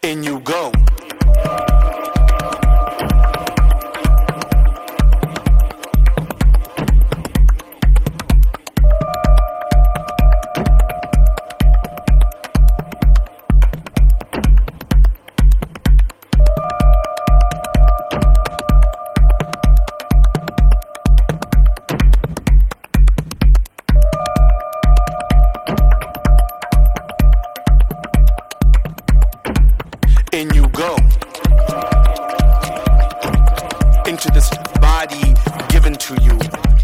In you go. In you go. Into this body given to you.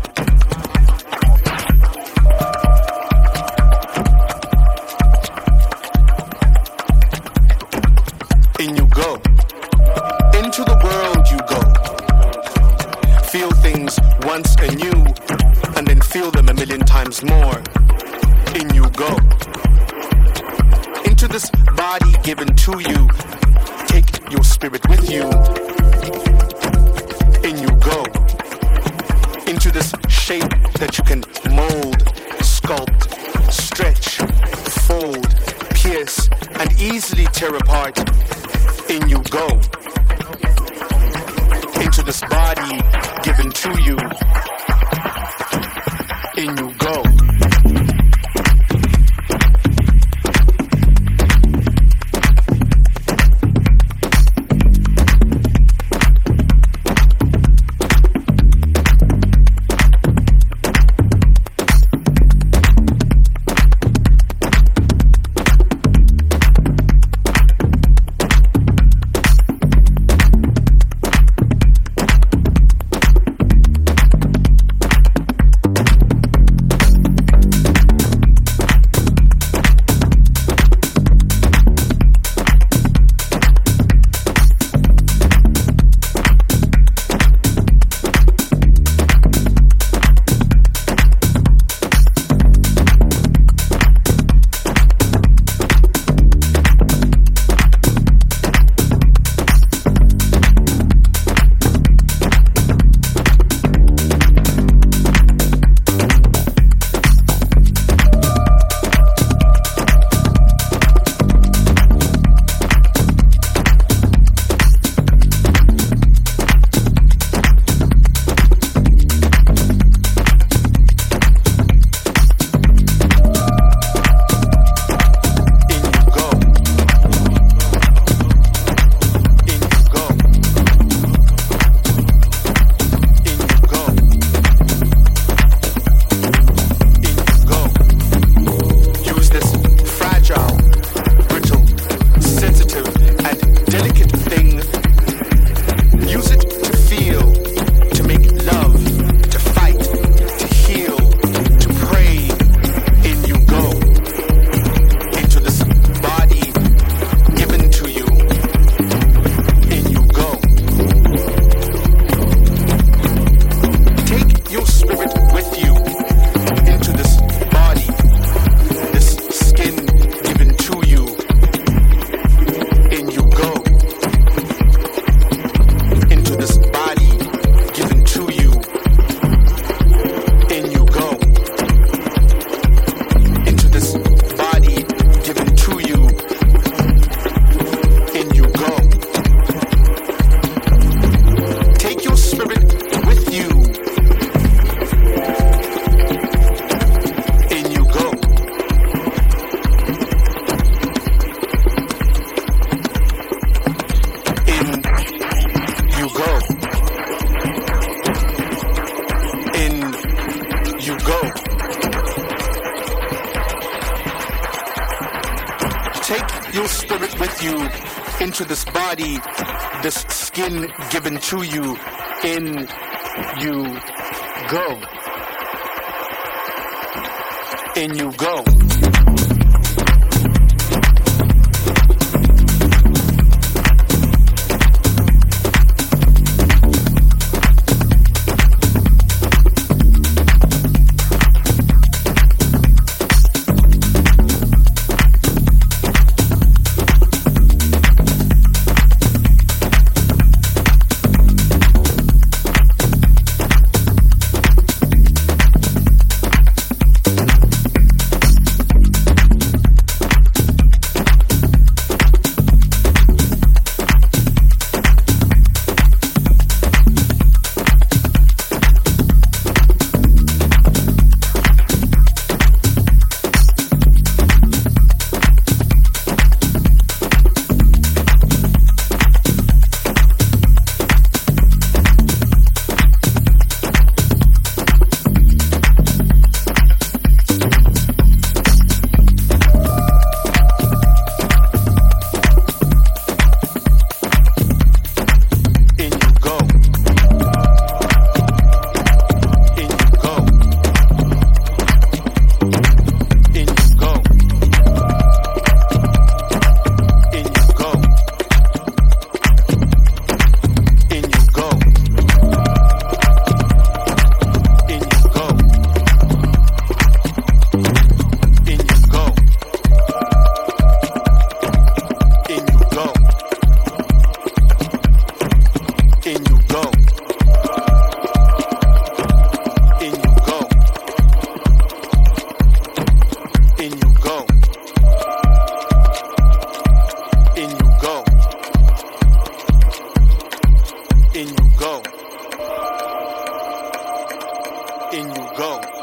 In you go. Into the world you go. Feel things once anew, and then feel them a million times more. In you go. Into this body given to you. Take your spirit with you. In you go. Into this shape that you can mold, sculpt, stretch, fold, pierce, and easily tear apart. In you go. Into this body given to you. In you go. Take your spirit with you into this body, this skin given to you. In you go. In you go. in you go.